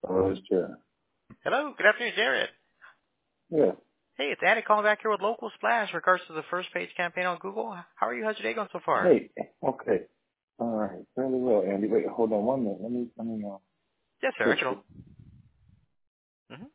Oh, it's Jared. Hello, good afternoon, Jared. Yeah. Hey, it's Andy calling back here with Local Splash in regards to the first page campaign on Google. How are you? How's your day going so far? Hey. Okay. All right. Fairly well, Andy. Wait, hold on 1 minute. Let me Yes, sir. I switch can it. hold. Mm-hmm.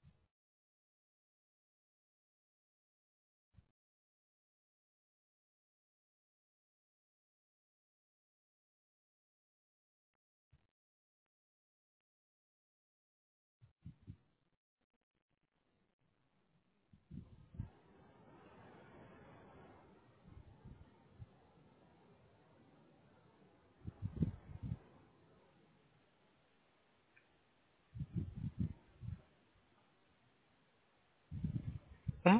Mm-hmm.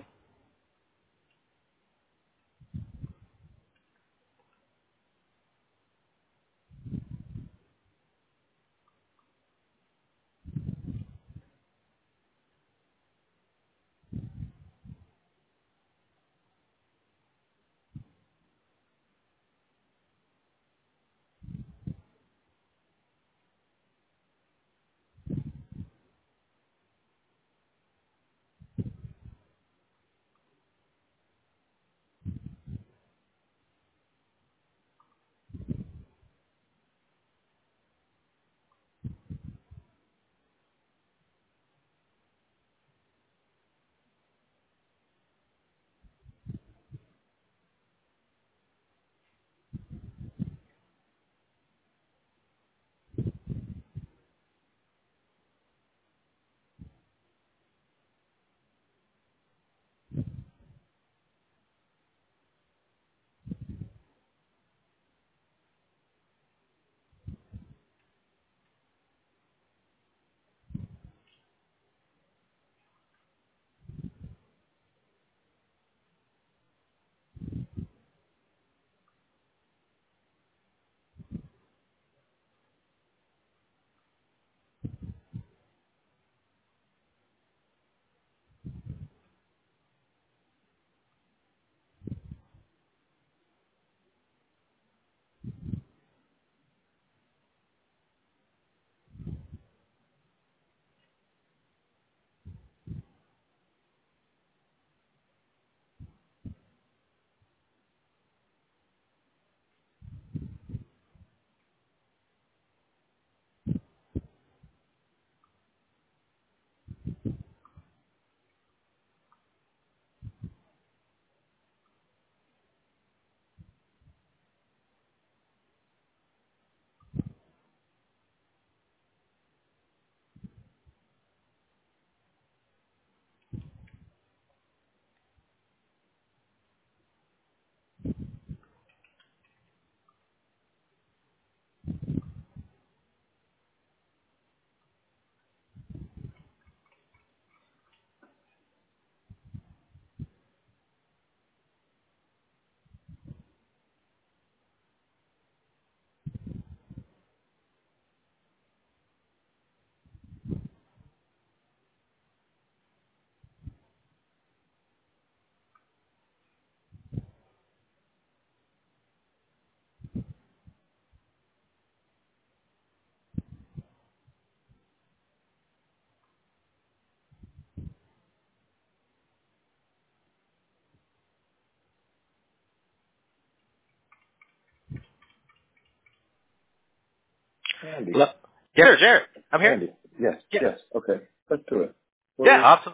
Andy. Hello. Yeah, sir, Jared. I'm here. Andy. Yes. Yeah. Yes. Okay. Let's do it. Yeah, Well, awesome.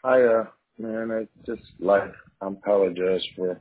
man, I just like, I apologize for,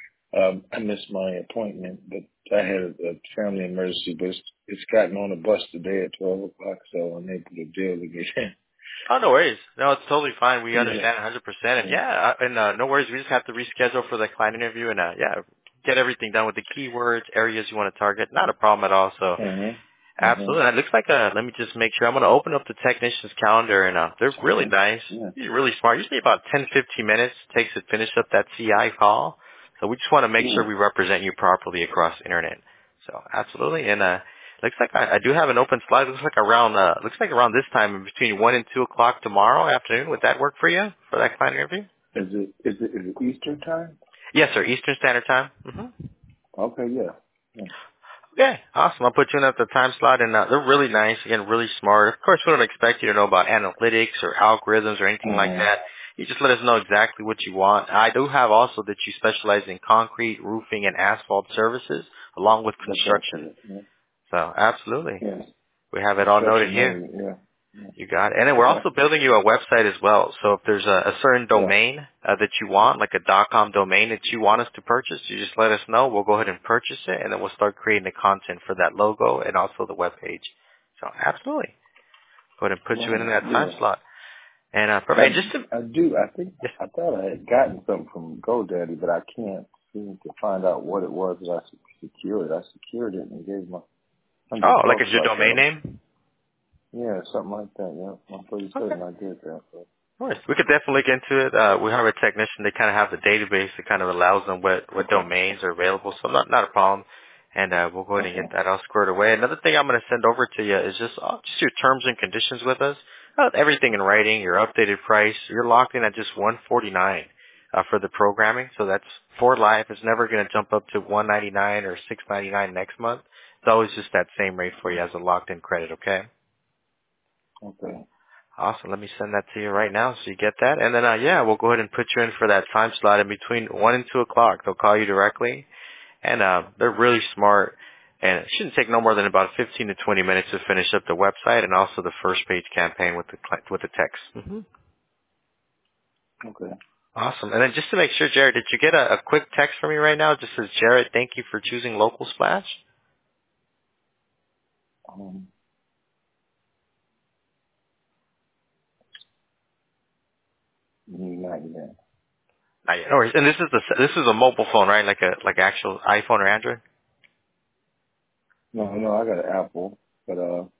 I missed my appointment, but I had a family emergency, but it's gotten on a bus today at 12 o'clock, so I'm able to deal with it. Oh, no worries. No, it's totally fine. We Yeah. understand 100%. And yeah, no worries. We just have to reschedule for the client interview and yeah, get everything done with the keywords, areas you want to target. Not a problem at all. So Mm-hmm. Mm-hmm. absolutely. It looks like let me just make sure. I'm going to open up the technician's calendar and they're really Okay. nice. Yeah. You're really smart. Usually about 10, 15 minutes takes to finish up that CI call. So we just want to make Yeah. sure we represent you properly across the internet. So absolutely. And looks like I do have an open slide. Looks like around this time between 1 and 2 o'clock tomorrow afternoon. Would that work for you for that client interview? Is it Eastern time? Yes, sir. Eastern Standard Time. Mm-hmm. Okay, yeah. Yeah. Okay, awesome. I'll put you in at the time slot, and they're really nice, again, really smart. Of course, we don't expect you to know about analytics or algorithms or anything like that. You just let us know exactly what you want. I do have also that you specialize in concrete, roofing, and asphalt services, along with construction. Yeah. So, absolutely. Yes. We have it all noted Construction here. mainly, yeah. You got it. And then we're also building you a website as well. So if there's a certain domain that you want, like a .com domain that you want us to purchase, you just let us know. We'll go ahead and purchase it, and then we'll start creating the content for that logo and also the web page. So absolutely. Go ahead and put you in that time slot. And perfect. I thought I had gotten something from GoDaddy, but I can't seem to find out what it was that I secured. I secured it and gave my $100 like it's your like domain name? Yeah, something like that, yeah. I'm pretty certain I did that. But. Of course. We could definitely look into it. We have a technician. They kind of have the database that kind of allows them what domains are available. So not a problem. And we'll go ahead and get that all squared away. Another thing I'm going to send over to you is just your terms and conditions with us. Everything in writing, your updated price. You're locked in at just $149 for the programming. So that's for life. It's never going to jump up to $199 or $699 next month. It's always just that same rate for you as a locked-in credit, okay? Okay. Awesome. Let me send that to you right now so you get that. And then, we'll go ahead and put you in for that time slot in between 1 and 2 o'clock. They'll call you directly. And they're really smart. And it shouldn't take no more than about 15 to 20 minutes to finish up the website and also the first page campaign with the text. Mm-hmm. Okay. Awesome. And then just to make sure, Jared, did you get a quick text from me right now? It just says, Jared, thank you for choosing Local Splash. Not yet. Not yet. No worries. And this is a mobile phone, right? Like actual iPhone or Android? No, I got an Apple, but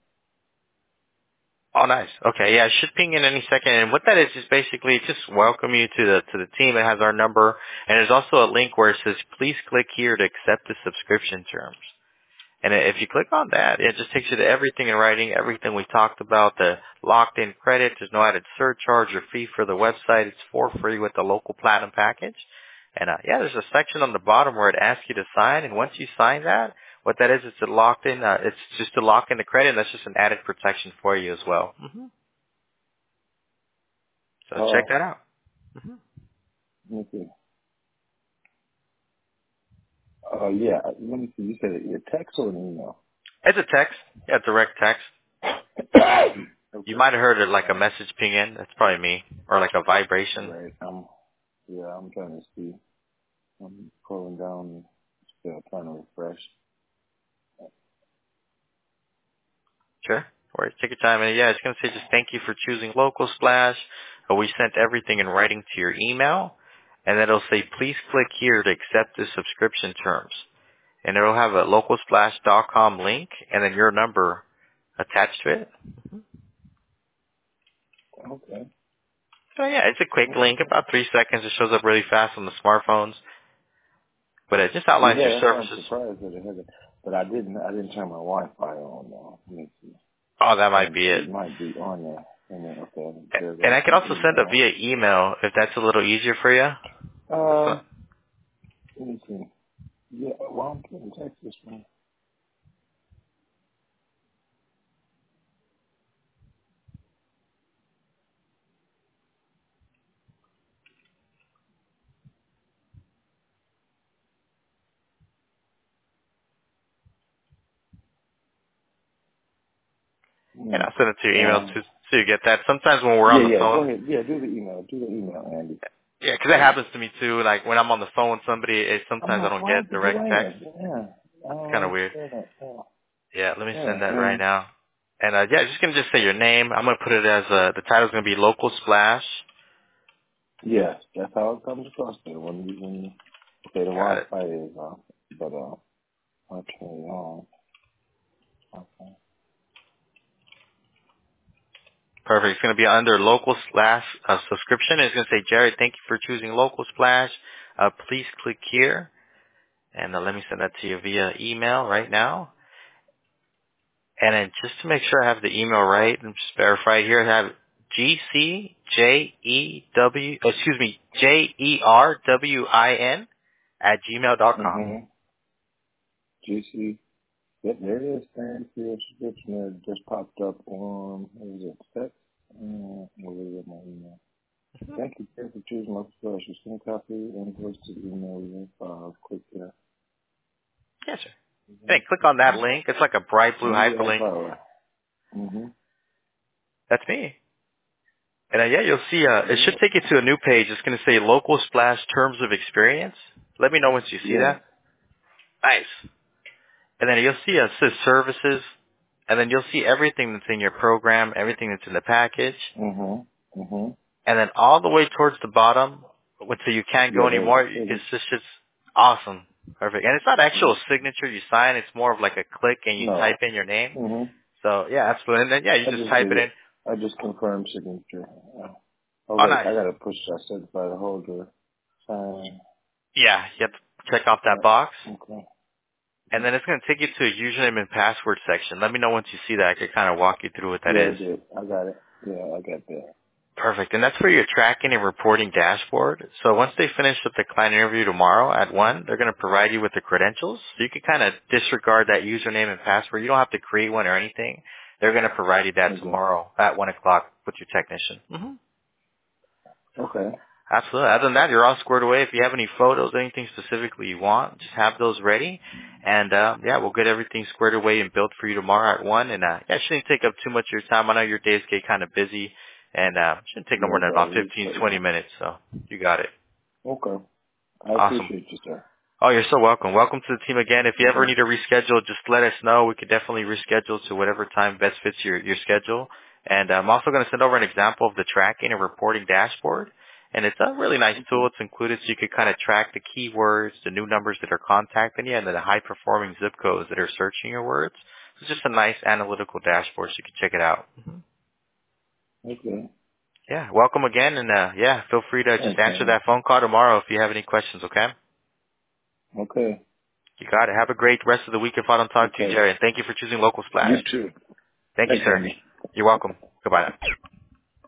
Oh, nice. Okay, yeah, it should ping in any second. And what that is basically just welcome you to the team. It has our number, and there's also a link where it says, "Please click here to accept the subscription terms." And if you click on that, it just takes you to everything in writing, everything we talked about, the locked-in credit. There's no added surcharge or fee for the website. It's for free with the local platinum package. And there's a section on the bottom where it asks you to sign, and once you sign that, what that is, it's a locked in. It's just to lock in the credit, and that's just an added protection for you as well. Mm-hmm. So check that out. Mm-hmm. let me see. Yeah, let me see. You said it text or an email? It's a text. Yeah, direct text. Okay. You might have heard it like a message ping in. That's probably me. Or like a vibration. Right. I'm trying to see. I'm scrolling down, still trying to refresh. Sure. Or take your time. And it's going to say just thank you for choosing Local Splash. We sent everything in writing to your email. And then it'll say, please click here to accept the subscription terms. And it'll have a localsplash.com link and then your number attached to it. Okay. So it's a quick link, about 3 seconds. It shows up really fast on the smartphones. But it just outlines your Yeah, that's why I'm services. surprised that it hasn't. But I didn't turn my Wi-Fi on now. Let me see. Oh, that might be it. It might be on there. And then, okay, there And goes I can my also send it email. via email if that's a little easier for you. Let me see. Yeah, well, I'm getting text this one. And I'll send it to your email too, so you get that. Sometimes when we're on the phone. Go ahead. Yeah, do the email, Andy. Yeah, 'cause that happens to me too. Like when I'm on the phone with somebody, sometimes I don't Why get is it direct delaying text. it? Yeah. I It's don't kind of weird. understand that. Yeah, let me send that Yeah. right now. And just gonna say your name. I'm gonna put it as the title's gonna be Local Splash. Yes, that's how it comes across there. Okay, the Got it. Wi-Fi is off, but I'll turn it on. Okay. Perfect. It's gonna be under Local Splash subscription. It's gonna say, Jared, thank you for choosing Local Splash. Please click here. And let me send that to you via email right now. And then just to make sure I have the email right, and just verify here, I have JERWIN @gmail.com. GC. Yep, there it is. Thank you. Subscription that just popped up on, what is it, text? What is it, my email? Thank you for choosing my special. Send copy invoice to email you. Click here. Yes, sir. Hey, click on that link. It's like a bright blue hyperlink. Mm-hmm. That's me. And yeah, you'll see, it should take you to a new page. It's going to say Local Splash Terms of Experience. Let me know once you see that. Nice. And then you'll see it says Services. And then you'll see everything that's in your program, everything that's in the package. Mm-hmm. Mm-hmm. And then all the way towards the bottom, so you can't go anymore, it's just awesome. Perfect. And it's not actual signature you sign. It's more of like a click and you type in your name. Mm-hmm. So, yeah, absolutely. And then, yeah, you just type it in. I just confirmed signature. Oh, nice. I got to push that certified holder. Sign. Yeah, you have to check off that box. Okay. And then it's going to take you to a username and password section. Let me know once you see that. I can kind of walk you through what that is. I did. I got it. Yeah, I got that. Perfect. And that's for your tracking and reporting dashboard. So once they finish with the client interview tomorrow at 1, they're going to provide you with the credentials. So you can kind of disregard that username and password. You don't have to create one or anything. They're going to provide you that tomorrow at 1 o'clock with your technician. Mm-hmm. Okay. Absolutely. Other than that, you're all squared away. If you have any photos, anything specifically you want, just have those ready. And, yeah, we'll get everything squared away and built for you tomorrow at 1. And, yeah, it shouldn't take up too much of your time. I know your days get kind of busy. And, shouldn't take no more than about 15, 20 minutes. So you got it. Okay. I Awesome. appreciate you, sir. Oh, you're so welcome. Welcome to the team again. If you ever need to reschedule, just let us know. We could definitely reschedule to whatever time best fits your schedule. And I'm also going to send over an example of the tracking and reporting dashboard. And it's a really nice tool. It's included so you could kind of track the keywords, the new numbers that are contacting you, and the high-performing zip codes that are searching your words. It's just a nice analytical dashboard, so you can check it out. Okay. Yeah, welcome again. And, yeah, feel free to just answer that phone call tomorrow if you have any questions, okay? Okay. You got it. Have a great rest of the week if I don't talk to you, Jerry. And thank you for choosing Local Splash. You too. Thank you, sir. Andy. You're welcome. Goodbye now.